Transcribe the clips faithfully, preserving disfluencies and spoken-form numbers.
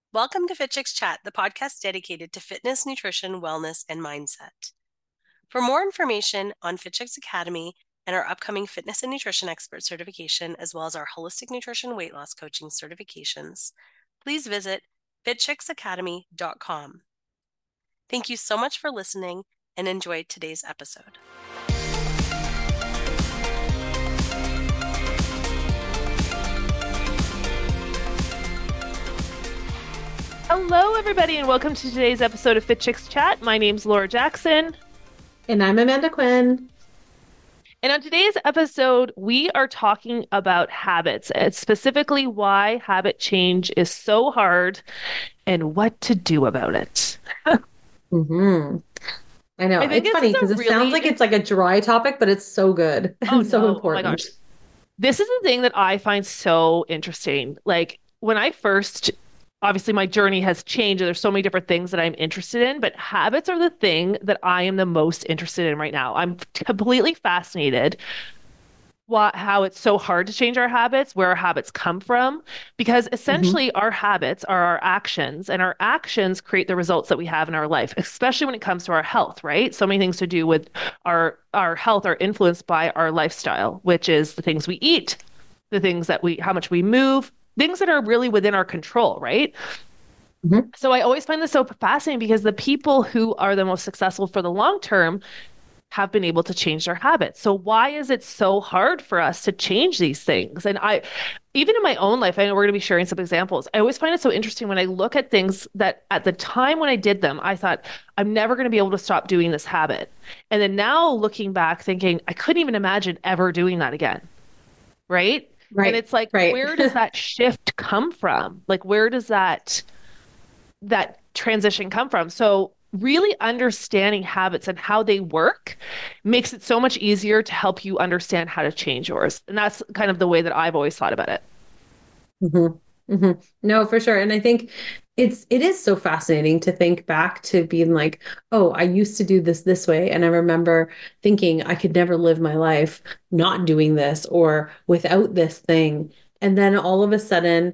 Welcome to Fit Chicks Chat, the podcast dedicated to fitness, nutrition, wellness, and mindset. For more information on Fit Chicks Academy and our upcoming fitness and nutrition expert certification, as well as our holistic nutrition weight loss coaching certifications, please visit fit chicks academy dot com. Thank you so much for listening and enjoy today's episode. Hello, everybody, and welcome to today's episode of Fit Chicks Chat. My name's Laura Jackson. And I'm Amanda Quinn. And on today's episode, we are talking about habits, and specifically why habit change is so hard and what to do about it. mm-hmm. I know. I it's funny because really... it sounds like it's like a dry topic, but it's so good oh, and so no. important. Oh my gosh. This is the thing that I find so interesting. Like when I first Obviously, my journey has changed. There's so many different things that I'm interested in, but habits are the thing that I am the most interested in right now. I'm completely fascinated what, how it's so hard to change our habits, where our habits come from, because essentially mm-hmm. our habits are our actions, and our actions create the results that we have in our life, especially when it comes to our health, right? So many things to do with our, our health are influenced by our lifestyle, which is the things we eat, the things that we, how much we move, things that are really within our control, right? Mm-hmm. So I always find this so fascinating because the people who are the most successful for the long term have been able to change their habits. So why is it so hard for us to change these things? And I, even in my own life, I know we're going to be sharing some examples. I always find it so interesting when I look at things that at the time when I did them, I thought, I'm never going to be able to stop doing this habit. And then now looking back thinking, I couldn't even imagine ever doing that again, right? Right. And it's like, right. where does that shift come from? Like, where does that that transition come from? So really understanding habits and how they work makes it so much easier to help you understand how to change yours. And that's kind of the way that I've always thought about it. Mm-hmm. Mm-hmm. No, for sure. And I think it's, it is so fascinating to think back to being like, oh, I used to do this this way. And I remember thinking I could never live my life not doing this or without this thing. And then all of a sudden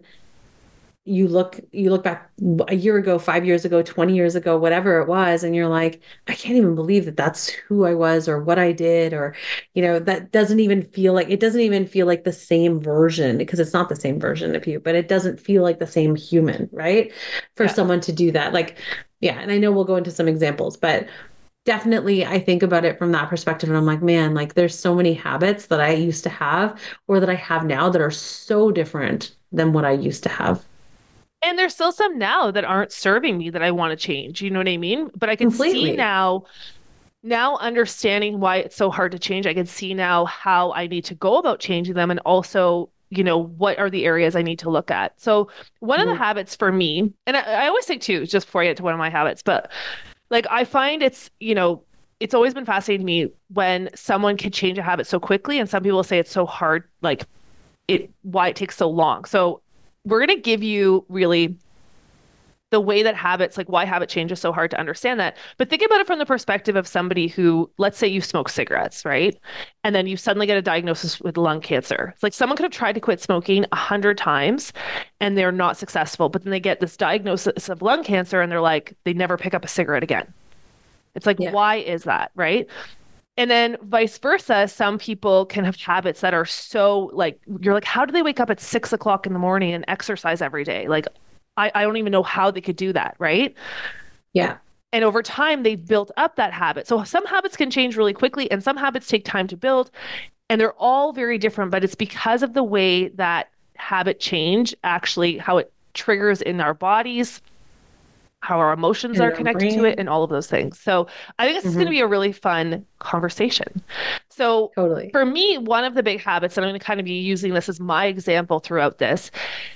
you look, you look back a year ago, five years ago, twenty years ago, whatever it was. And you're like, I can't even believe that that's who I was or what I did, or, you know, that doesn't even feel like, it doesn't even feel like the same version, because it's not the same version of you, but it doesn't feel like the same human, right? For yeah. someone to do that. Like, yeah. And I know we'll go into some examples, but definitely I think about it from that perspective. And I'm like, man, like there's so many habits that I used to have or that I have now that are so different than what I used to have. And there's still some now that aren't serving me that I want to change. You know what I mean? But I can Completely. see now, now understanding why it's so hard to change. I can see now how I need to go about changing them, and also, you know, what are the areas I need to look at. So one mm-hmm. of the habits for me, and I, I always say too, just before I get to one of my habits, but like I find it's, you know, it's always been fascinating to me when someone can change a habit so quickly, and some people say it's so hard, like it, why it takes so long. So we're going to give you really the way that habits, like why habit change is so hard to understand that. But think about it from the perspective of somebody who, let's say you smoke cigarettes, right? And then you suddenly get a diagnosis with lung cancer. It's like someone could have tried to quit smoking a hundred times and they're not successful, but then they get this diagnosis of lung cancer and they're like, they never pick up a cigarette again. It's like, yeah. Why is that, right? And then vice versa, some people can have habits that are so like, you're like, how do they wake up at six o'clock in the morning and exercise every day? Like, I, I don't even know how they could do that, right? Yeah. And over time, they've built up that habit. So some habits can change really quickly and some habits take time to build. And they're all very different, but it's because of the way that habit change, actually, how it triggers in our bodies, how our emotions are connected to it, and all of those things. So I think this mm-hmm. is going to be a really fun conversation. So totally. For me, one of the big habits, and I'm going to kind of be using this as my example throughout this,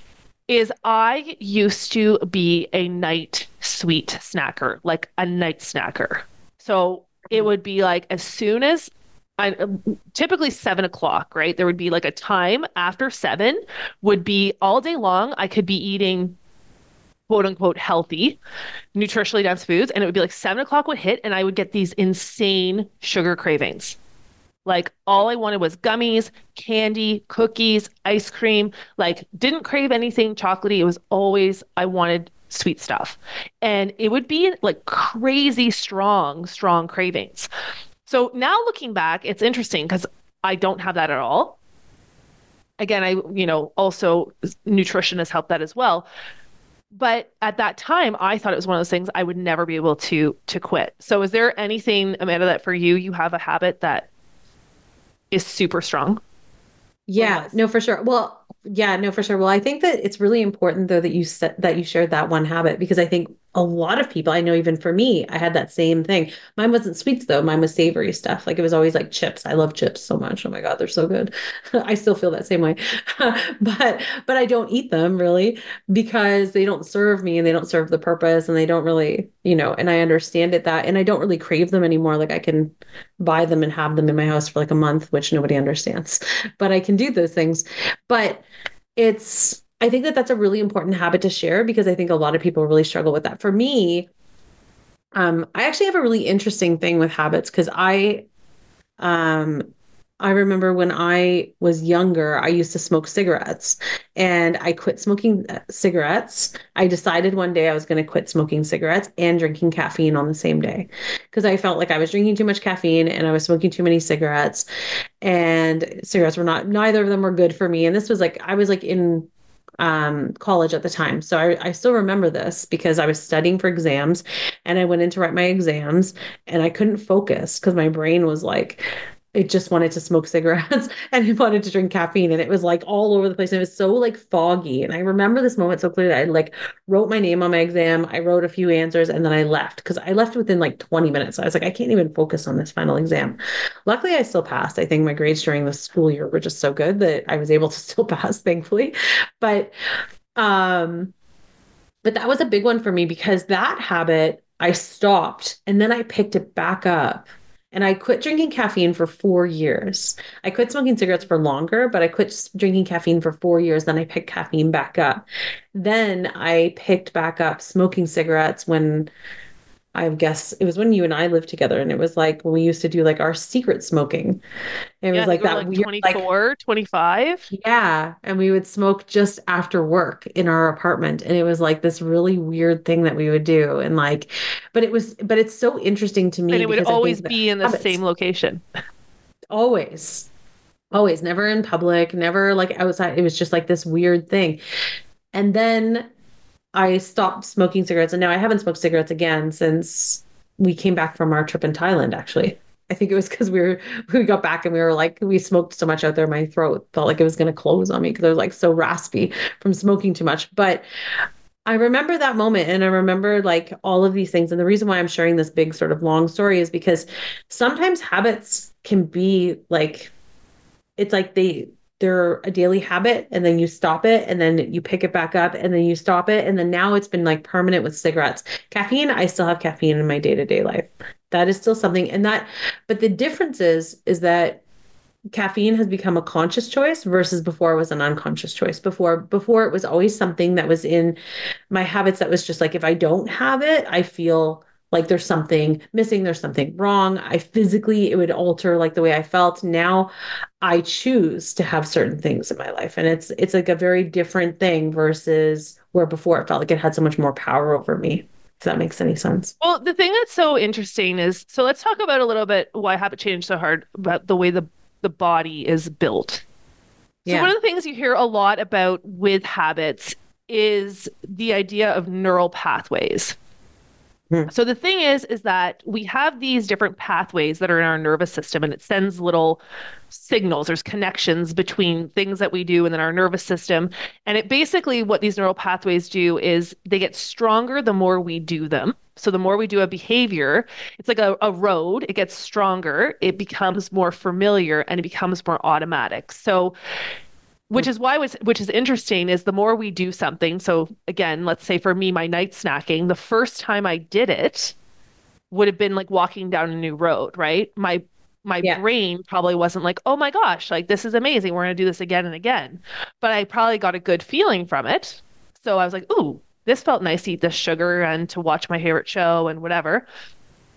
is I used to be a night sweet snacker, like a night snacker. So it would be like as soon as I, typically seven o'clock, right? There would be like a time after seven would be all day long. I could be eating quote unquote healthy, nutritionally dense foods. And it would be like seven o'clock would hit and I would get these insane sugar cravings. Like all I wanted was gummies, candy, cookies, ice cream, like didn't crave anything chocolatey. It was always, I wanted sweet stuff. And it would be like crazy strong, strong cravings. So now looking back, it's interesting because I don't have that at all. Again, I, you know, also nutrition has helped that as well. But at that time, I thought it was one of those things I would never be able to to quit. So is there anything, Amanda, that for you, you have a habit that is super strong? Yeah, no, for sure. Well, yeah, no, for sure. Well, I think that it's really important though that you said that you shared that one habit because I think a lot of people, I know even for me, I had that same thing. Mine wasn't sweets though. Mine was savory stuff. Like it was always like chips. I love chips so much. Oh my God, they're so good. I still feel that same way. But but I don't eat them really because they don't serve me and they don't serve the purpose and they don't really, you know, and I understand it that and I don't really crave them anymore. Like I can buy them and have them in my house for like a month, which nobody understands. But I can do those things. But it's I think that that's a really important habit to share because I think a lot of people really struggle with that. For me, um, I actually have a really interesting thing with habits because I, um, I remember when I was younger, I used to smoke cigarettes and I quit smoking uh, cigarettes. I decided one day I was going to quit smoking cigarettes and drinking caffeine on the same day because I felt like I was drinking too much caffeine and I was smoking too many cigarettes and cigarettes were not, neither of them were good for me. And this was like, I was like in um, college at the time. So I, I still remember this because I was studying for exams and I went in to write my exams and I couldn't focus because my brain was like, it just wanted to smoke cigarettes and it wanted to drink caffeine and it was like all over the place. And it was so like foggy. And I remember this moment so clearly. I like wrote my name on my exam. I wrote a few answers and then I left because I left within like twenty minutes. I was like, I can't even focus on this final exam. Luckily, I still passed. I think my grades during the school year were just so good that I was able to still pass, thankfully. But um, but that was a big one for me because that habit I stopped and then I picked it back up. And I quit drinking caffeine for four years. I quit smoking cigarettes for longer, but I quit drinking caffeine for four years. Then I picked caffeine back up. Then I picked back up smoking cigarettes when I guess it was when you and I lived together. And it was like when we used to do like our secret smoking. It Yeah, was I like think we were that like weird, like, twenty-four, twenty-five. yeah. And we would smoke just after work in our apartment. And it was like this really weird thing that we would do. And like, but it was, but it's so interesting to And me it would because I always think that be in the habits, same location. always. Always, never in public, never like outside. It was just like this weird thing. And then I stopped smoking cigarettes. And now I haven't smoked cigarettes again since we came back from our trip in Thailand, actually. I think it was because we were we got back and we were like, we smoked so much out there, my throat felt like it was going to close on me because I was like so raspy from smoking too much. But I remember that moment and I remember like all of these things. And the reason why I'm sharing this big sort of long story is because sometimes habits can be like it's like they they're a daily habit and then you stop it and then you pick it back up and then you stop it and then now it's been like permanent with cigarettes. Caffeine, I still have caffeine in my day-to-day life. That is still something and that but the difference is is that caffeine has become a conscious choice versus before it was an unconscious choice. Before before it was always something that was in my habits that was just like if I don't have it, I feel like there's something missing, there's something wrong. I physically it would alter like the way I felt. Now I choose to have certain things in my life and it's it's like a very different thing versus where before it felt like it had so much more power over me. If that makes any sense. Well, the thing that's so interesting is, so let's talk about a little bit why habit change so hard about the way the the body is built. So one Yeah. of the things you hear a lot about with habits is the idea of neural pathways. Hmm. So the thing is, is that we have these different pathways that are in our nervous system, and it sends little signals. There's connections between things that we do and then our nervous system. And it basically, what these neural pathways do is they get stronger the more we do them. So the more we do a behavior, it's like a, a road, it gets stronger, it becomes more familiar, and it becomes more automatic. So which is why was which is interesting is the more we do something. So again, let's say for me, my night snacking, the first time I did it would have been like walking down a new road, right? My my Yeah. brain probably wasn't like, oh my gosh, like this is amazing. We're gonna do this again and again. But I probably got a good feeling from it. So I was like, ooh, this felt nice to eat this sugar and to watch my favorite show and whatever.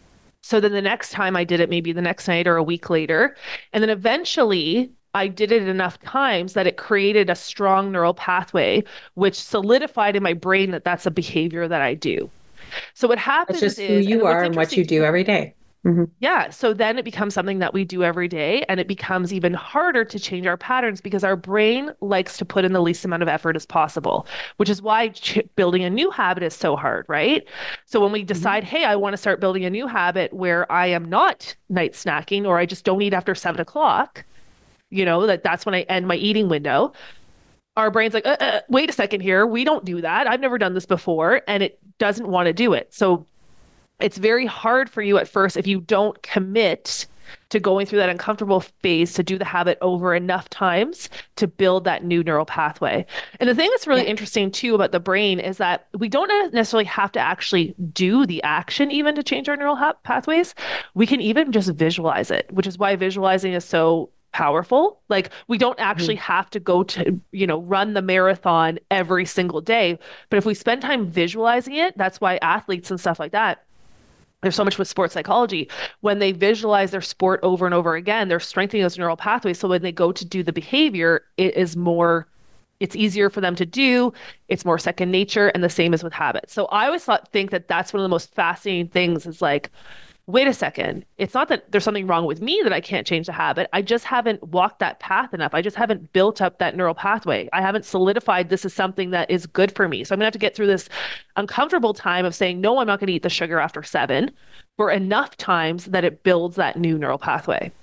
So then the next time I did it, maybe the next night or a week later. And then eventually I did it enough times that it created a strong neural pathway, which solidified in my brain that that's a behavior that I do. So what That's happens just who is, and you what's are and what interesting you do every day. Mhm. yeah. So then it becomes something that we do every day, and it becomes even harder to change our patterns because our brain likes to put in the least amount of effort as possible, which is why ch building a new habit is so hard, right? So when we Mhm. decide, hey, I want to start building a new habit where I am not night snacking or I just don't eat after seven o'clock, you know, that that's when I end my eating window. Our brain's like, uh, uh, wait a second here. We don't do that. I've never done this before. And it doesn't want to do it. So it's very hard for you at first if you don't commit to going through that uncomfortable phase to do the habit over enough times to build that new neural pathway. And the thing that's really Yeah. interesting too about the brain is that we don't necessarily have to actually do the action even to change our neural ha- pathways. We can even just visualize it, which is why visualizing is so powerful. Like we don't actually Mhm. have to go to, you know, run the marathon every single day. But if we spend time visualizing it, that's why athletes and stuff like that, there's so much with sports psychology. When they visualize their sport over and over again, they're strengthening those neural pathways. So when they go to do the behavior, it is more, it's easier for them to do. It's more second nature. And the same is with habits. So I always thought, think that that's one of the most fascinating things is like, wait a second. It's not that there's something wrong with me that I can't change the habit. I just haven't walked that path enough. I just haven't built up that neural pathway. I haven't solidified this is something that is good for me. So I'm gonna have to get through this uncomfortable time of saying, no, I'm not gonna eat the sugar after seven for enough times that it builds that new neural pathway.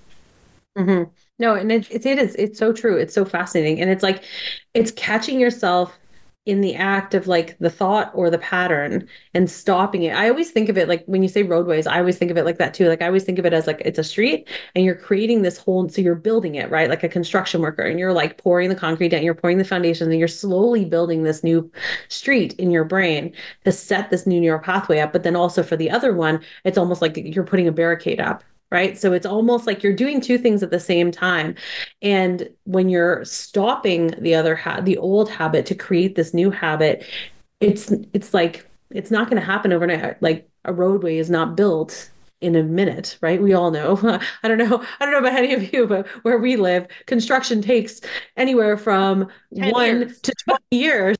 Mhm. No, and it, it, it is, it's so true. It's so fascinating. And it's like, it's catching yourself in the act of like the thought or the pattern and stopping it. I always think of it like when you say roadways, I always think of it like that too. Like I always think of it as like it's a street and you're creating this whole, so you're building it, right? Like a construction worker and you're like pouring the concrete down, you're pouring the foundation and you're slowly building this new street in your brain to set this new neural pathway up. But then also for the other one, it's almost like you're putting a barricade up. Right. So it's almost like you're doing two things at the same time. And when you're stopping the other ha- the old habit to create this new habit, it's it's like it's not going to happen overnight. Like a roadway is not built in a minute, right? We all know. I don't know. I don't know about any of you, but where we live, construction takes anywhere from ten one years. to twenty years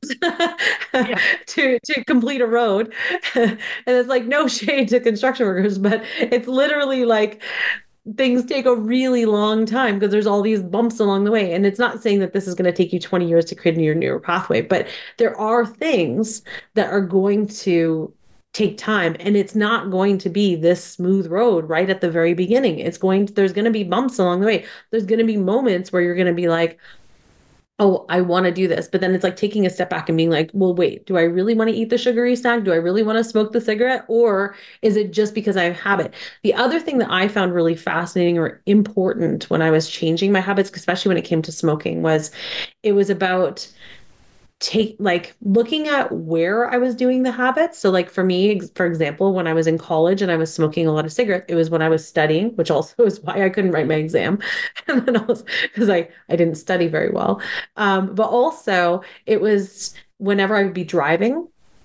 Yeah. to to complete a road. And it's like no shade to construction workers, but it's literally like things take a really long time because there's all these bumps along the way. And it's not saying that this is going to take you twenty years to create your neural pathway, but there are things that are going to take time and it's not going to be this smooth road right at the very beginning. It's going to, there's going to be bumps along the way. There's going to be moments where you're going to be like, oh, I want to do this. But then it's like taking a step back and being like, well, wait, do I really want to eat the sugary snack? Do I really want to smoke the cigarette? Or is it just because I have habit? The other thing that I found really fascinating or important when I was changing my habits, especially when it came to smoking, was it was about take like looking at where I was doing the habits. So like for me, ex- for example, when I was in college and I was smoking a lot of cigarettes, it was when I was studying, which also is why I couldn't write my exam. And then also because I I didn't study very well. Um, but also it was whenever I would be driving.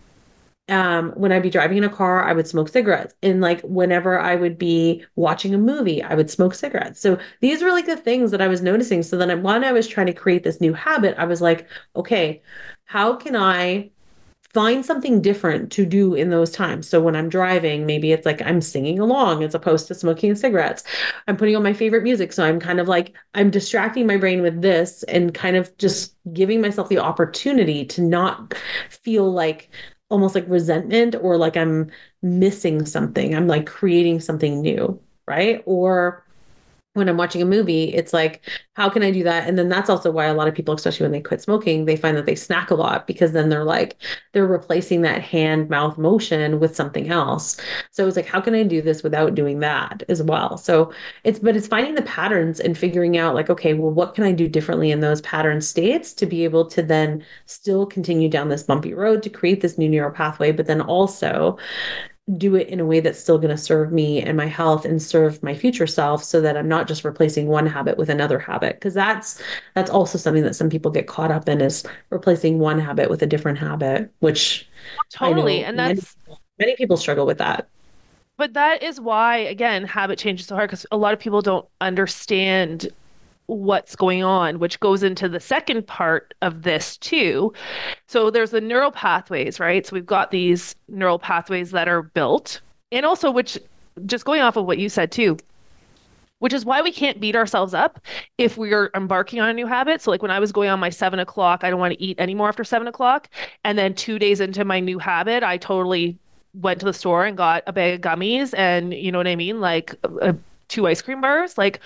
Um, when I'd be driving in a car, I would smoke cigarettes. And like whenever I would be watching a movie, I would smoke cigarettes. So these were like the things that I was noticing. So then when I was trying to create this new habit, I was like, okay, how can I find something different to do in those times? So when I'm driving, maybe it's like I'm singing along as opposed to smoking cigarettes. I'm putting on my favorite music. So I'm kind of like, I'm distracting my brain with this and kind of just giving myself the opportunity to not feel like almost like resentment or like I'm missing something. I'm like creating something new, right? Or when I'm watching a movie, it's like, how can I do that? And then that's also why a lot of people, especially when they quit smoking, they find that they snack a lot because then they're like, they're replacing that hand mouth motion with something else. So it's like, how can I do this without doing that as well? So it's, but it's finding the patterns and figuring out like, okay, well, what can I do differently in those pattern states to be able to then still continue down this bumpy road to create this new neural pathway, but then also do it in a way that's still going to serve me and my health and serve my future self so that I'm not just replacing one habit with another habit because that's that's also something that some people get caught up in is replacing one habit with a different habit which I Totally. know And many that's many people struggle with that. But that is why, again, habit change is so hard because a lot of people don't understand what's going on, which goes into the second part of this too. So there's the neural pathways, right? So we've got these neural pathways that are built, and also which, just going off of what you said too, which is why we can't beat ourselves up if we are embarking on a new habit. So like when I was going on my seven o'clock, I don't want to eat anymore after seven o'clock. And then two days into my new habit, I totally went to the store and got a bag of gummies and you know what I mean? Like uh, two ice cream bars. Like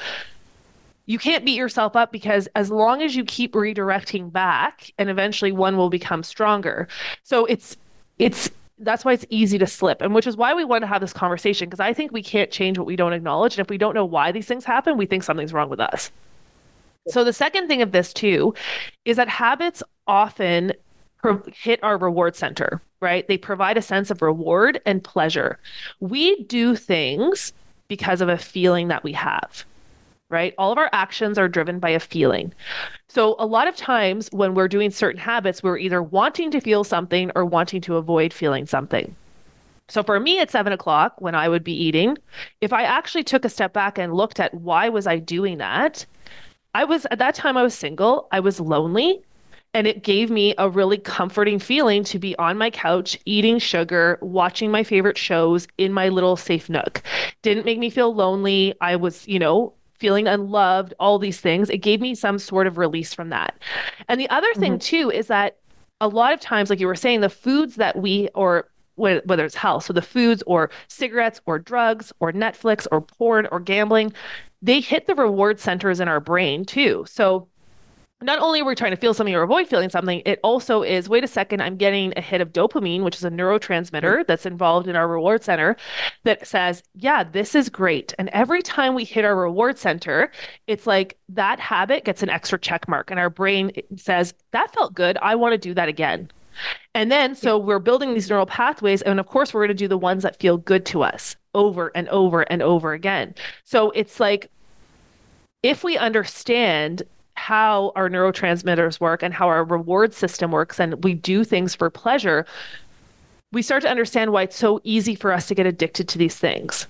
you can't beat yourself up because as long as you keep redirecting back and eventually one will become stronger. So it's it's that's why it's easy to slip, and which is why we want to have this conversation, because I think we can't change what we don't acknowledge, and if we don't know why these things happen, we think something's wrong with us. So the second thing of this too is that habits often pro- hit our reward center, right? They provide a sense of reward and pleasure. We do things because of a feeling that we have, right? All of our actions are driven by a feeling. So a lot of times when we're doing certain habits, we're either wanting to feel something or wanting to avoid feeling something. So for me at seven o'clock, when I would be eating, if I actually took a step back and looked at why was I doing that, I was at that time I was single, I was lonely, and it gave me a really comforting feeling to be on my couch, eating sugar, watching my favorite shows in my little safe nook. Didn't make me feel lonely. I was, you know, feeling unloved, all these things. It gave me some sort of release from that. And the other thing Mhm. too is that a lot of times, like you were saying, the foods that we, or wh- whether it's health, so the foods or cigarettes or drugs or Netflix or porn or gambling, they hit the reward centers in our brain too. So not only are we trying to feel something or avoid feeling something, it also is, wait a second, I'm getting a hit of dopamine, which is a neurotransmitter that's involved in our reward center that says, yeah, this is great. And every time we hit our reward center, it's like that habit gets an extra check mark. And our brain says, that felt good. I want to do that again. And then, Yeah. so we're building these neural pathways. And of course, we're going to do the ones that feel good to us over and over and over again. So it's like, if we understand how our neurotransmitters work and how our reward system works, and we do things for pleasure, we start to understand why it's so easy for us to get addicted to these things.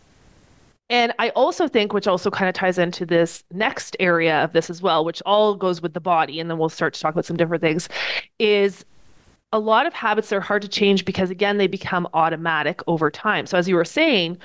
And I also think, which also kind of ties into this next area of this as well, which all goes with the body, and then we'll start to talk about some different things, is a lot of habits are hard to change because, again, they become automatic over time. So as you were saying,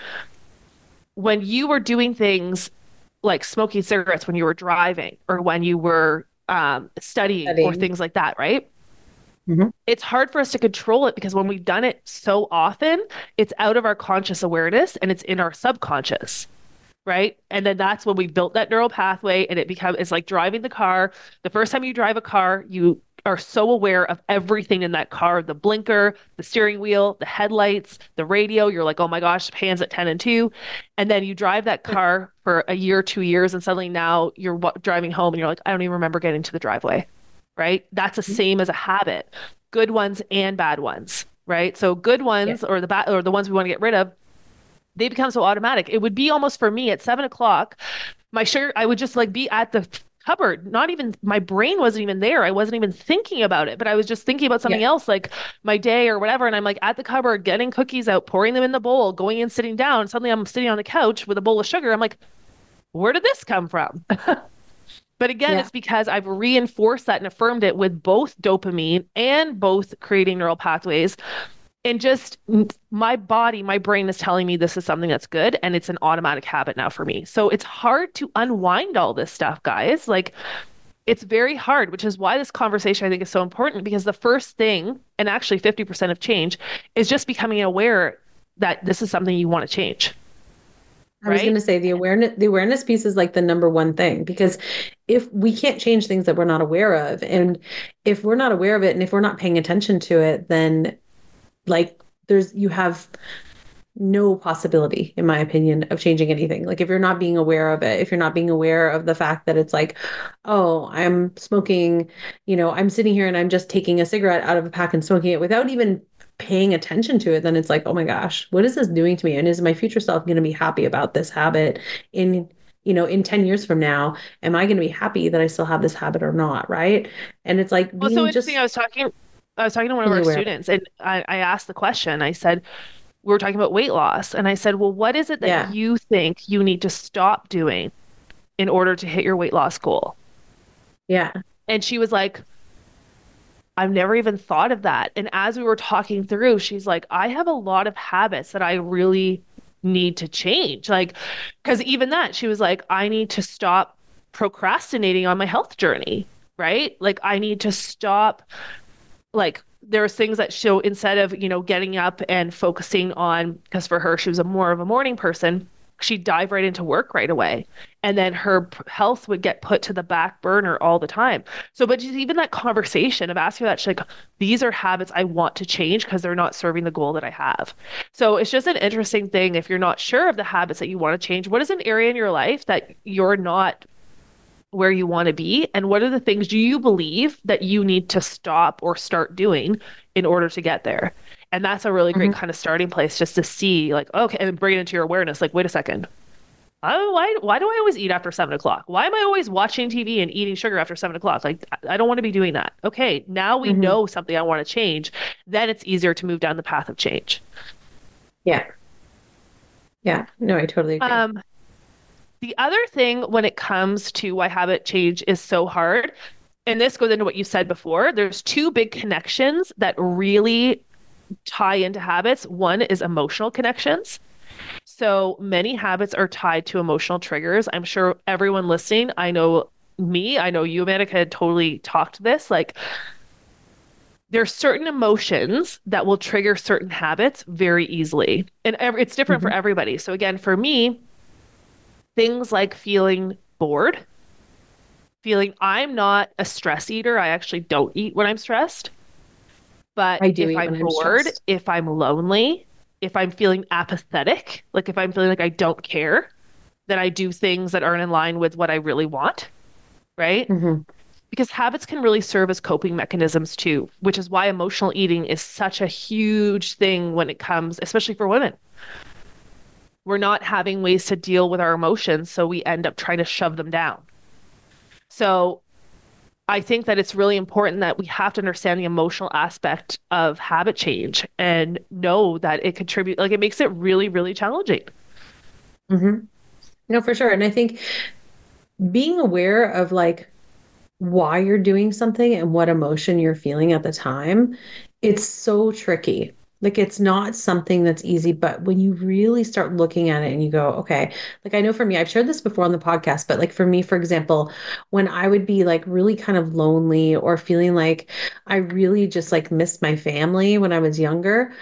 when you were doing things like smoking cigarettes when you were driving or when you were um, studying or Studying. things like that, right? Mhm. It's hard for us to control it because when we've done it so often, it's out of our conscious awareness and it's in our subconscious, right? And then that's when we built that neural pathway and it becomes, it's like driving the car. The first time you drive a car, you are so aware of everything in that car, the blinker, the steering wheel, the headlights, the radio. You're like, oh my gosh, hands at ten and two. And then you drive that car for a year, two years, and suddenly now you're w- driving home and you're like, I don't even remember getting to the driveway, right? That's the same as a habit, good ones and bad ones, right? So good Yeah. ones or the bad or the ones we want to get rid of, they become so automatic. It would be almost for me at seven o'clock, my sugar, I would just like be at the cupboard, not even, my brain wasn't even there. I wasn't even thinking about it, but I was just thinking about something Yeah. else, like my day or whatever. And I'm like at the cupboard, getting cookies out, pouring them in the bowl, going in, sitting down. Suddenly I'm sitting on the couch with a bowl of sugar. I'm like, where did this come from? But again, Yeah. it's because I've reinforced that and affirmed it with both dopamine and both creating neural pathways. And just my body, my brain is telling me this is something that's good. And it's an automatic habit now for me. So it's hard to unwind all this stuff, guys. Like it's very hard, which is why this conversation I think is so important because the first thing, and actually fifty percent of change, is just becoming aware that this is something you want to change. I was going Right? to say the awareness the awareness piece is like the number one thing because if we can't change things that we're not aware of, and if we're not aware of it and if we're not paying attention to it, then like there's you have no possibility, in my opinion, of changing anything. Like if you're not being aware of it, if you're not being aware of the fact that it's like, oh, I'm smoking, you know, I'm sitting here and I'm just taking a cigarette out of a pack and smoking it without even paying attention to it, then it's like, oh my gosh, what is this doing to me? And is my future self going to be happy about this habit in, you know, in ten years from now? Am I going to be happy that I still have this habit or not? Right. And it's like Well, so being interesting. I just was talking, I was talking to one of fully our aware. students, and I, I asked the question. I said, we were talking about weight loss. And I said, well, what is it that Yeah. you think you need to stop doing in order to hit your weight loss goal? Yeah. And she was like, I've never even thought of that. And as we were talking through, she's like, I have a lot of habits that I really need to change. Like, because even that, she was like, I need to stop procrastinating on my health journey, right? Like, I need to stop, like, there's things that show instead of, you know, getting up and focusing on, because for her, she was a more of a morning person, she'd dive right into work right away. And then her p- health would get put to the back burner all the time. So, but just even that conversation of asking her that, she's like, these are habits I want to change because they're not serving the goal that I have. So it's just an interesting thing. If you're not sure of the habits that you want to change, what is an area in your life that you're not where you want to be? And what are the things do you believe that you need to stop or start doing in order to get there? And that's a really great Mhm. kind of starting place just to see, like, okay, and bring it into your awareness. Like, wait a second. Oh, why, why do I always eat after seven o'clock? Why am I always watching T V and eating sugar after seven o'clock? Like, I I don't want to be doing that. Okay, now we Mhm. know something I want to change. Then it's easier to move down the path of change. Yeah. Yeah. No, I totally agree. Um, the other thing when it comes to why habit change is so hard, and this goes into what you said before, there's two big connections that really tie into habits. One is emotional connections. So many habits are tied to emotional triggers. I'm sure everyone listening, I know me, I know you, Amanda, had totally talked this. Like, there's certain emotions that will trigger certain habits very easily. And ev- it's different for Mhm. everybody. So again, for me, things like feeling bored, feeling I'm not a stress eater. I actually don't eat when I'm stressed. But I do if eat I'm when I'm bored, stressed. if I'm lonely, if I'm feeling apathetic, like if I'm feeling like I don't care, then I do things that aren't in line with what I really want, right? Mhm. Because habits can really serve as coping mechanisms too, which is why emotional eating is such a huge thing when it comes, especially for women. We're not having ways to deal with our emotions, so we end up trying to shove them down. So I think that it's really important that we have to understand the emotional aspect of habit change and know that it contributes, like it makes it really, really challenging. Mhm. No, for sure. And I think being aware of like why you're doing something and what emotion you're feeling at the time, it's so tricky. Like it's not something that's easy, but when you really start looking at it and you go, okay, like I know for me, I've shared this before on the podcast, but like for me, for example, when I would be like really kind of lonely or feeling like I really just like missed my family when I was younger,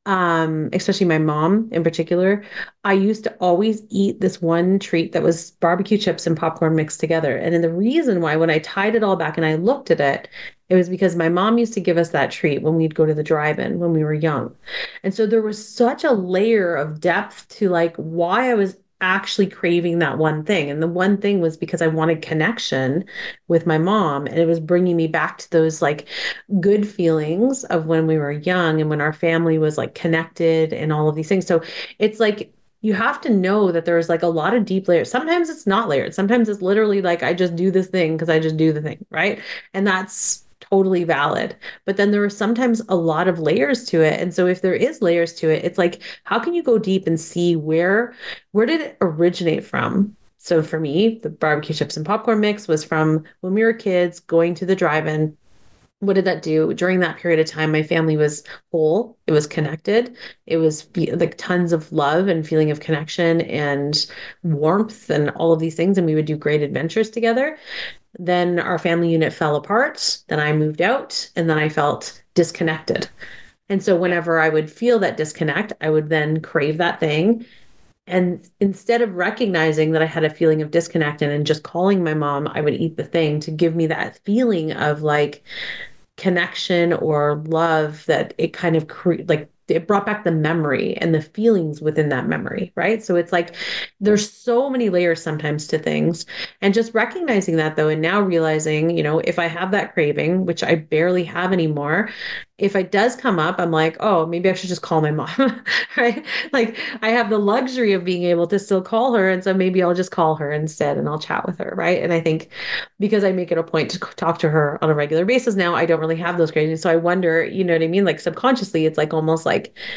um, especially my mom in particular, I used to always eat this one treat that was barbecue chips and popcorn mixed together. And then the reason why, when I tied it all back and I looked at it, it was because my mom used to give us that treat when we'd go to the drive-in when we were young. And so there was such a layer of depth to like why I was actually craving that one thing. And the one thing was because I wanted connection with my mom. And it was bringing me back to those like good feelings of when we were young and when our family was like connected and all of these things. So it's like, you have to know that there's like a lot of deep layers. Sometimes it's not layered. Sometimes it's literally like, I just do this thing because I just do the thing, right? And that's totally valid. But then there are sometimes a lot of layers to it. And so if there is layers to it, it's like, how can you go deep and see where where did it originate from? So for me, the barbecue chips and popcorn mix was from when we were kids going to the drive-in. What did that do? During that period of time, my family was whole. It was connected. It was fe- like tons of love and feeling of connection and warmth and all of these things. And we would do great adventures together. Then our family unit fell apart. Then I moved out and then I felt disconnected. And so Yeah. whenever I would feel that disconnect, I would then crave that thing. And instead of recognizing that I had a feeling of disconnect and, and just calling my mom, I would eat the thing to give me that feeling of like, connection or love that it kind of cre- like it brought back the memory and the feelings within that memory, right? So it's like there's so many layers sometimes to things. And just recognizing that though, and now realizing, you know, if I have that craving, which I barely have anymore, if it does come up, I'm like, oh, maybe I should just call my mom, right? Like I have the luxury of being able to still call her. And so maybe I'll just call her instead and I'll chat with her, right? And I think because I make it a point to talk to her on a regular basis now, I don't really have those cravings. So I wonder, you know what I mean? Like subconsciously, it's like almost like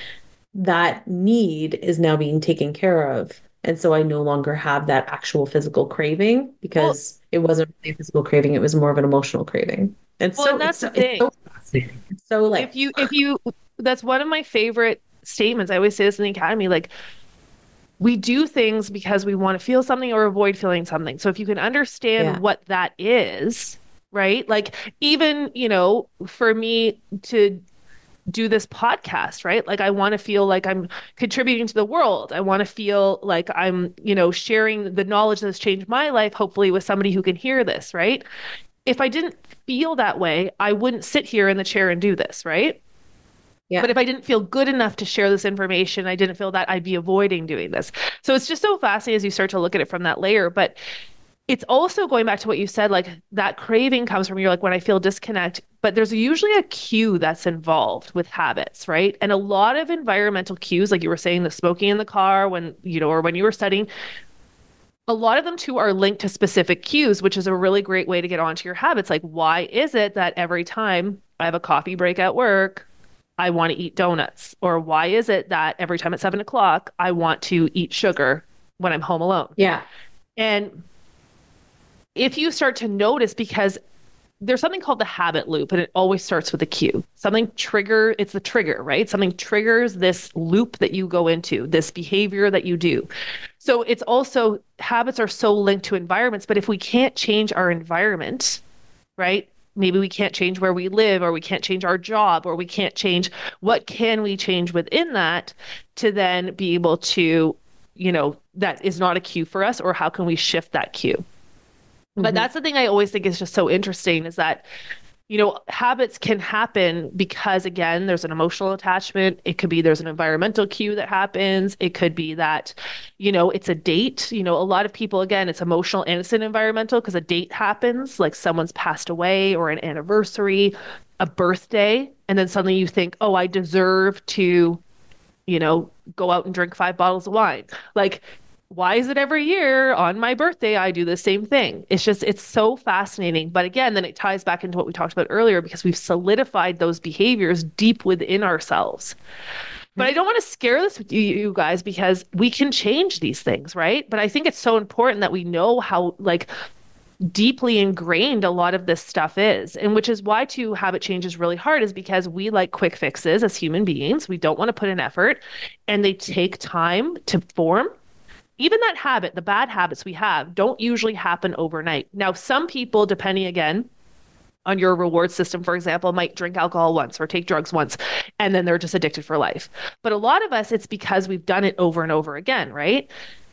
that need is now being taken care of. And so I no longer have that actual physical craving Well, because it wasn't really a physical craving, it was more of an emotional craving. And well, so and it's that's the so it's thing. so fascinating. It's so If like you, if you, that's one of my favorite statements. I always say this in the academy, like we do things because we want to feel something or avoid feeling something. So if you can understand yeah. what that is, right? Like even, you know, for me to do this podcast, right? Like I want to feel like I'm contributing to the world. I want to feel like I'm, you know, sharing the knowledge that's changed my life, hopefully with somebody who can hear this, right? If I didn't feel that way, I wouldn't sit here in the chair and do this, right? But Yeah. if I didn't feel good enough to share this information, I didn't feel that, I'd be avoiding doing this. So it's just so fascinating as you start to look at it from that layer. But it's also going back to what you said, like that craving comes from you're like when I feel disconnect, but there's usually a cue that's involved with habits, right? And a lot of environmental cues, like you were saying, the smoking in the car when, you know, or when you were studying, a lot of them too are linked to specific cues, which is a really great way to get onto your habits. Like, why is it that every time I have a coffee break at work, I want to eat donuts? Or why is it that every time at seven o'clock, I want to eat sugar when I'm home alone? Yeah. And if you start to notice, because there's something called the habit loop, and it always starts with a cue. Something trigger, it's the trigger, right? Something triggers this loop that you go into, this behavior that you do. So it's also habits are so linked to environments, but if we can't change our environment, right? Maybe we can't change where we live, or we can't change our job, or we can't change what can we change within that to then be able to, you know, that is not a cue for us, or how can we shift that cue? But Hmm. that's the thing I always think is just so interesting is that, you know, habits can happen because, again, there's an emotional attachment. It could be there's an environmental cue that happens. It could be that, you know, it's a date. You know, a lot of people, again, it's emotional and it's an environmental because a date happens, like someone's passed away or an anniversary, a birthday. And then suddenly you think, oh, I deserve to, you know, go out and drink five bottles of wine. Like, why is it every year on my birthday I do the same thing? It's just, it's so fascinating. But again, then it ties back into what we talked about earlier because we've solidified those behaviors deep within ourselves. But I don't want to scare this with you, you guys, because we can change these things, right? But I think it's so important that we know how, like, deeply ingrained a lot of this stuff is. And which is why to habit change is really hard, is because we like quick fixes as human beings. We don't want to put in effort and they take time to form. Even that habit, the bad habits we have, don't usually happen overnight. Now, some people, depending again on your reward system, for example, might drink alcohol once or take drugs once, and then they're just addicted for life. But a lot of us, it's because we've done it over and over again, right?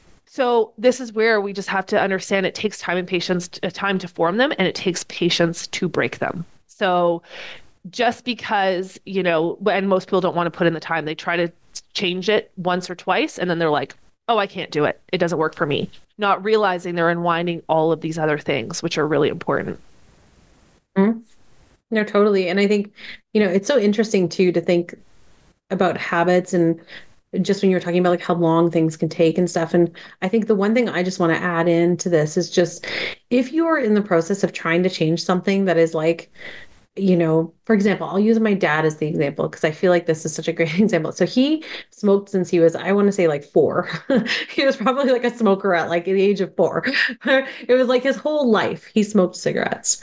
So this is where we just have to understand it takes time and patience, uh, time to form them, and it takes patience to break them. So just because, you know, and most people don't want to put in the time, they try to change it once or twice, and then they're like, oh, I can't do it. It doesn't work for me. Not realizing they're unwinding all of these other things, which are really important. Mhm. No, totally. And I think, you know, it's so interesting too to think about habits and just when you were talking about like how long things can take and stuff. And I think the one thing I just want to add into this is just if you are in the process of trying to change something that is like, you know, for example, I'll use my dad as the example because I feel like this is such a great example. So he smoked since he was, I want to say like four. He was probably like a smoker at like the age of four. It was like his whole life he smoked cigarettes.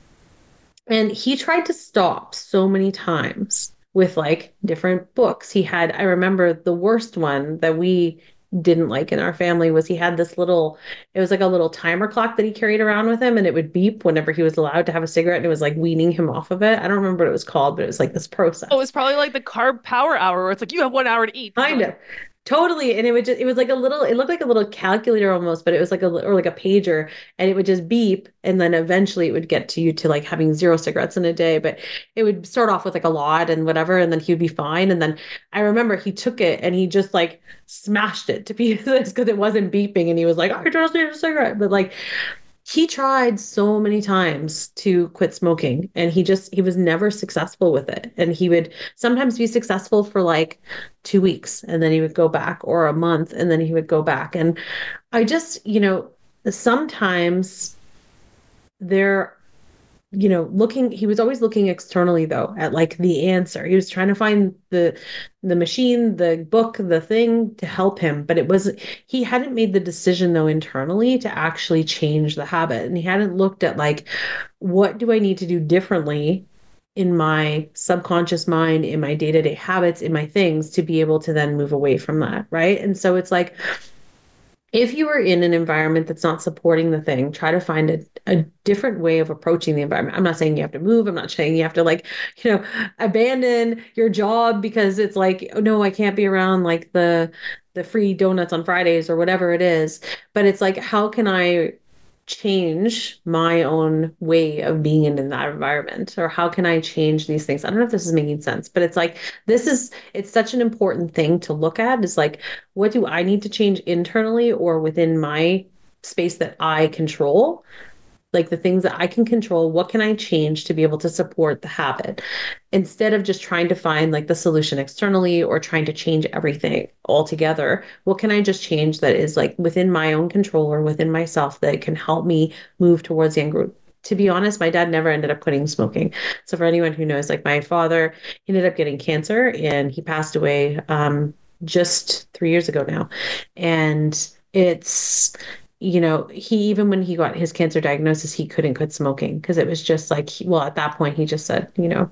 And he tried to stop so many times with like different books. He had, I remember the worst one that we didn't like in our family was he had this little, it was like a little timer clock that he carried around with him and it would beep whenever he was allowed to have a cigarette and it was like weaning him off of it. I don't remember what it was called, but it was like this Oh, it's process. probably like the carb power hour where it's like you have one hour to eat. And you're Kind like, of. Totally. And it would just, it was like a little, it looked like a little calculator almost, but it was like a, or like a pager and it would just beep. And then eventually it would get to you to like having zero cigarettes in a day. But it would start off with like a lot and whatever. And then he would be fine. And then I remember he took it and he just like smashed it to pieces because it wasn't beeping. And he was like, I just need a cigarette. But like, he tried so many times to quit smoking and he just he was never successful with it and he would sometimes be successful for like two weeks and then he would go back or a month and then he would go back and I just you know sometimes there you know, looking, he was always looking externally though at like the answer. He was trying to find the the machine, the book, the thing to help him, but it was he hadn't made the decision though internally to actually change the habit. And he hadn't looked at like, what do I need to do differently in my subconscious mind, in my day-to-day habits, in my things to be able to then move away from that, right? And so it's like, if you are in an environment that's not supporting the thing, try to find a, a different way of approaching the environment. I'm not saying you have to move. I'm not saying you have to like, you know, abandon your job because it's like, oh no, I can't be around like the the free donuts on Fridays or whatever it is. But it's like, how can I change my own way of being in that environment, or how can I change these things? I don't know if this is making sense, but it's like this is it's such an important thing to look at, is like, what do I need to change internally or within my space that I control, like the things that I can control, what can I change to be able to support the habit, instead of just trying to find like the solution externally or trying to change everything altogether. What can I just change that is like within my own control or within myself that can help me move towards the end group? To be honest, my dad never ended up quitting smoking. So for anyone who knows, like my father, he ended up getting cancer and he passed away um, just three years ago now. And it's, you know, he, even when he got his cancer diagnosis, he couldn't quit smoking because it was just like, well, at that point, he just said, you know,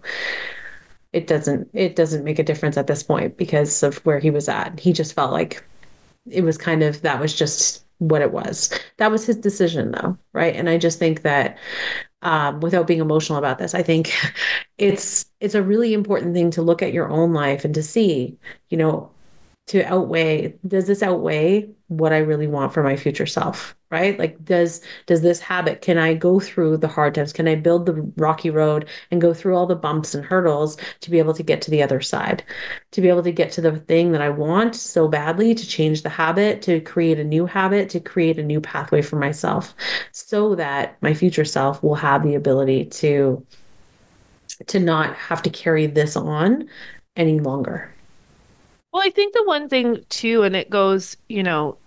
it doesn't, it doesn't make a difference at this point because of where he was at. He just felt like it was kind of, that was just what it was. That was his decision though, right? And I just think that um, without being emotional about this, I think it's it's a really important thing to look at your own life and to see, you know, to outweigh, does this outweigh what I really want for my future self, right? Like, does does this habit, can I go through the hard times? Can I build the rocky road and go through all the bumps and hurdles to be able to get to the other side, to be able to get to the thing that I want so badly, to change the habit, to create a new habit, to create a new pathway for myself so that my future self will have the ability to to not have to carry this on any longer. Well, I think the one thing too, and it goes, you know,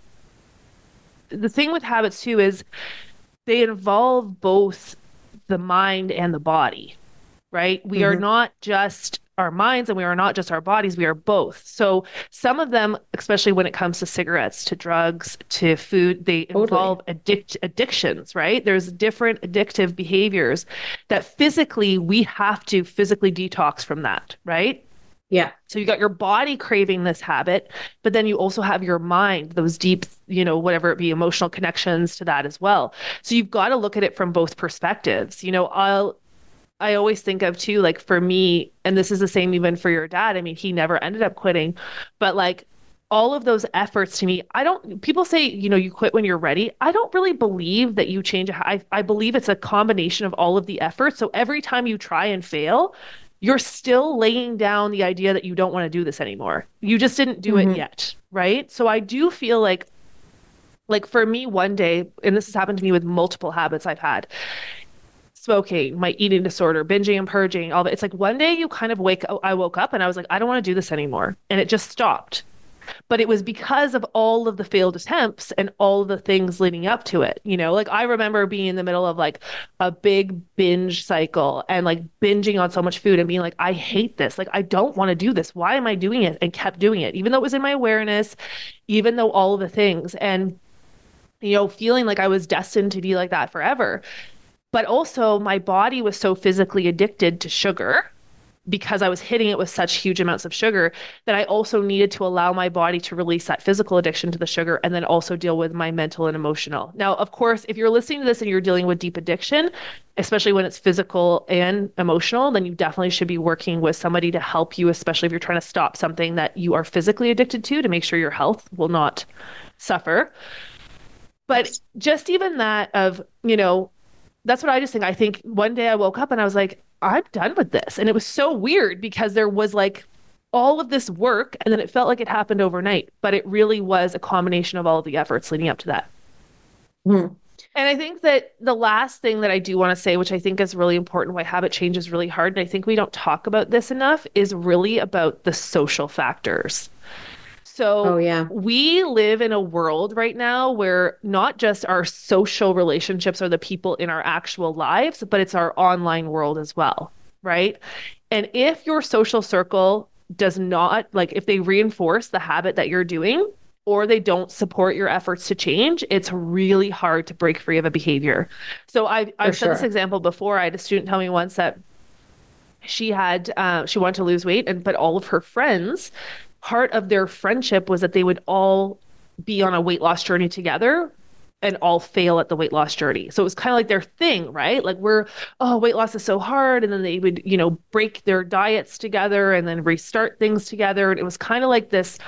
the thing with habits too is they involve both the mind and the body, right? We are Mm-hmm. not just our minds and we are not just our bodies, we are both. So some of them, especially when it comes to cigarettes, to drugs, to food, they Totally. involve addict addictions, right? There's different addictive behaviors that physically we have to physically detox from that, right? Yeah. So you got your body craving this habit, but then you also have your mind, those deep, you know, whatever it be, emotional connections to that as well. So you've got to look at it from both perspectives. You know, I'll I always think of too, like for me, and this is the same even for your dad. I mean, he never ended up quitting, but like all of those efforts to me, I don't, people say, you know, you quit when you're ready. I don't really believe that you change. I, I believe it's a combination of all of the efforts. So every time you try and fail, you're still laying down the idea that you don't want to do this anymore. You just didn't do it Mm-hmm. yet, right? So I do feel like, like for me, one day, and this has happened to me with multiple habits I've had, smoking, my eating disorder, binging and purging, all that. It's like one day you kind of wake up, I woke up and I was like, I don't want to do this anymore. And it just stopped. But it was because of all of the failed attempts and all of the things leading up to it. You know, like I remember being in the middle of like a big binge cycle and like binging on so much food and being like, I hate this. Like, I don't want to do this. Why am I doing it? And kept doing it, even though it was in my awareness, even though all of the things. And, you know, feeling like I was destined to be like that forever. But also, my body was so physically addicted to sugar because I was hitting it with such huge amounts of sugar that I also needed to allow my body to release that physical addiction to the sugar and then also deal with my mental and emotional. Now, of course, if you're listening to this and you're dealing with deep addiction, especially when it's physical and emotional, then you definitely should be working with somebody to help you, especially if you're trying to stop something that you are physically addicted to, to make sure your health will not suffer. But just even that of, you know, that's what I just think. I think one day I woke up and I was like, I'm done with this. And it was so weird because there was like all of this work and then it felt like it happened overnight, but it really was a combination of all of the efforts leading up to that. Mm-hmm. And I think that the last thing that I do want to say, which I think is really important, why habit change is really hard, and I think we don't talk about this enough, is really about the social factors. Oh, So yeah. we live in a world right now where not just our social relationships are the people in our actual lives, but it's our online world as well, right? And if your social circle does not, like, if they reinforce the habit that you're doing, or they don't support your efforts to change, it's really hard to break free of a behavior. So I've For I've said this sure. example before. I had a student tell me once that she had uh, she wanted to lose weight, and but all of her friends, part of their friendship was that they would all be on a weight loss journey together and all fail at the weight loss journey. So it was kind of like their thing, right? Like we're, oh, weight loss is so hard. And then they would, you know, break their diets together and then restart things together. And it was kind of like this,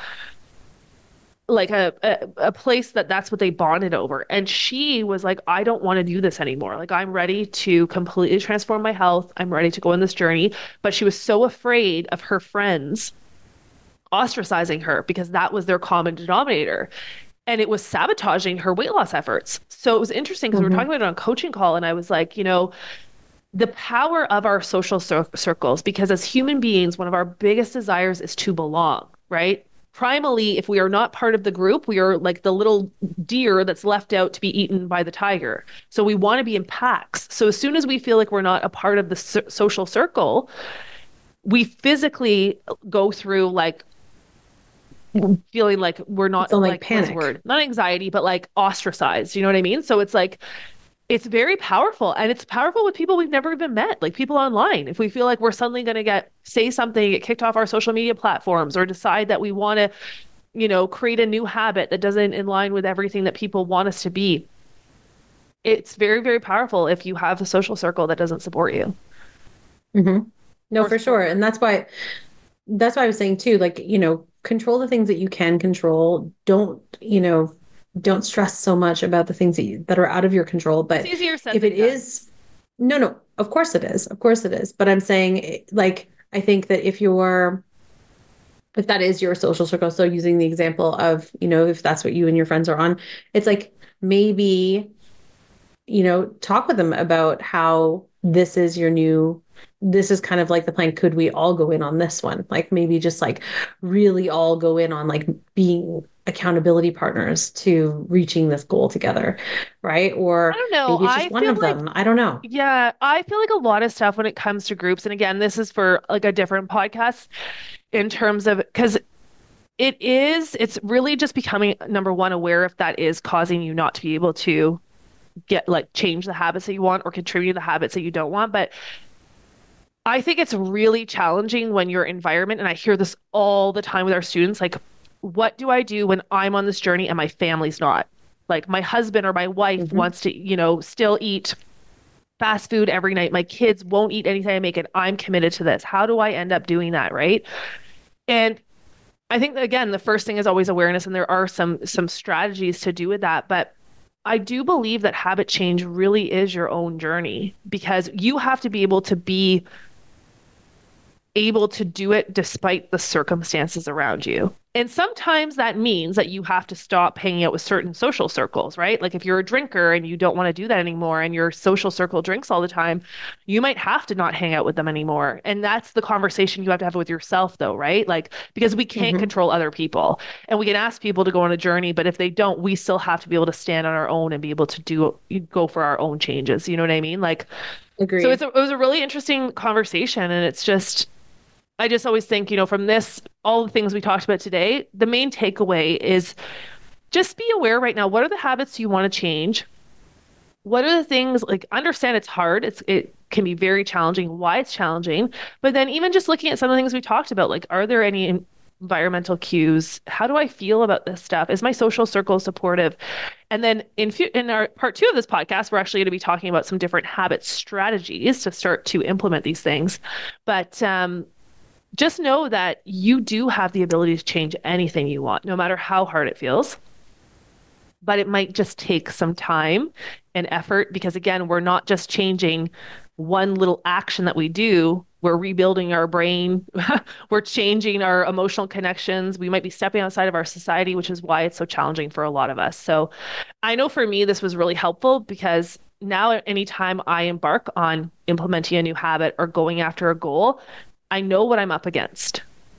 like a, a a place that that's what they bonded over. And she was like, I don't want to do this anymore. Like I'm ready to completely transform my health. I'm ready to go on this journey. But she was so afraid of her friends ostracizing her because that was their common denominator. And it was sabotaging her weight loss efforts. So it was interesting because we were Hmm. talking about it on a coaching call, and I was like, you know, the power of our social cir- circles, because as human beings, one of our biggest desires is to belong, right? Primally, if we are not part of the group, we are like the little deer that's left out to be eaten by the tiger. So we want to be in packs. So as soon as we feel like we're not a part of the so- social circle, we physically go through like feeling like we're It's not, on like like, what's the panic. word? Not anxiety, but like ostracized. You know what I mean? So it's like it's very powerful, and it's powerful with people we've never even met, like people online. If we feel like we're suddenly going to get say something, get kicked off our social media platforms, or decide that we want to, you know, create a new habit that doesn't in line with everything that people want us to be, it's very, very powerful if you have a social circle that doesn't support you Hmm. No, or for support sure. you. And that's why that's why I was saying too, like, you know, control the things that you can control. Don't, you know, don't stress so much about the things that you, that are out of your control. It's But easier said if it than done. is, no, no, of course it is. Of course it is. But I'm saying, eh, like, I think that if you're, if that is your social circle, so using the example of, you know, if that's what you and your friends are on, it's like maybe, you know, talk with them about how this is your new, this is kind of like the plan. Could we all go in on this one? Like maybe just like really all go in on like being accountability partners to reaching this goal together, right? I Or don't know. maybe it's just I one feel of like them. I don't know. Yeah, I feel like a lot of stuff when it comes to groups, and again, this is for like a different podcast in terms of because it is, it's really just becoming number one, aware if that is causing you not to be able to get like change the habits that you want or contribute to the habits that you don't want. But I think it's really challenging when your environment, and I hear this all the time with our students, like, what do I do when I'm on this journey and my family's not? Like my husband or my wife Hmm. wants to, you know, still eat fast food every night. My kids won't eat anything I make, and I'm committed to this. How do I end up doing that, right? And I think that, again, the first thing is always awareness, and there are some some strategies to do with that. But I do believe that habit change really is your own journey because you have to be able to be able to do it despite the circumstances around you. And sometimes that means that you have to stop hanging out with certain social circles, right? Like if you're a drinker and you don't want to do that anymore and your social circle drinks all the time, you might have to not hang out with them anymore. And that's the conversation you have to have with yourself, though, right? Like, because we can't Hmm. control other people and we can ask people to go on a journey, but if they don't, we still have to be able to stand on our own and be able to do go for our own changes. You know what I mean? Like, so it's Agreed. a, it was a really interesting conversation, and it's just I just always think, you know, from this, all the things we talked about today, the main takeaway is just be aware right now. What are the habits you want to change? What are the things like understand it's hard. It's it can be very challenging, why it's challenging. But then even just looking at some of the things we talked about, like are there any en- environmental cues? How do I feel about this stuff? Is my social circle supportive? And then in fu- in our part two of this podcast, we're actually going to be talking about some different habit strategies to start to implement these things. But um just know that you do have the ability to change anything you want, no matter how hard it feels. But it might just take some time and effort because, again, we're not just changing one little action that we do. We're rebuilding our brain. We're changing our emotional connections. We might be stepping outside of our society, which is why it's so challenging for a lot of us. So I know for me, this was really helpful because now, anytime I embark on implementing a new habit or going after a goal, I know what I'm up against.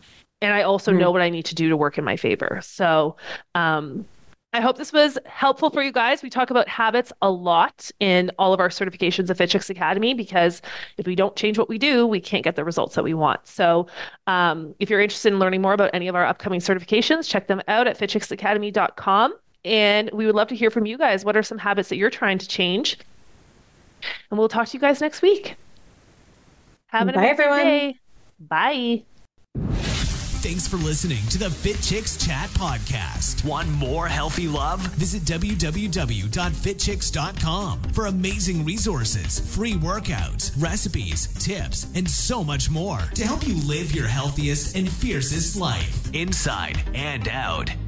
And I also mm. know what I need to do to work in my favor. So, um, I hope this was helpful for you guys. We talk about habits a lot in all of our certifications at Fit Chicks Academy, because if we don't change what we do, we can't get the results that we want. So um, if you're interested in learning more about any of our upcoming certifications, check them out at fit chicks academy dot com. And we would love to hear from you guys. What are some habits that you're trying to change? And we'll talk to you guys next week. Have an Bye, amazing everyone. day. Bye. Thanks for listening to the Fit Chicks Chat podcast. Want more healthy love? Visit w w w dot fit chicks dot com for amazing resources, free workouts, recipes, tips, and so much more to help you live your healthiest and fiercest life, inside and out.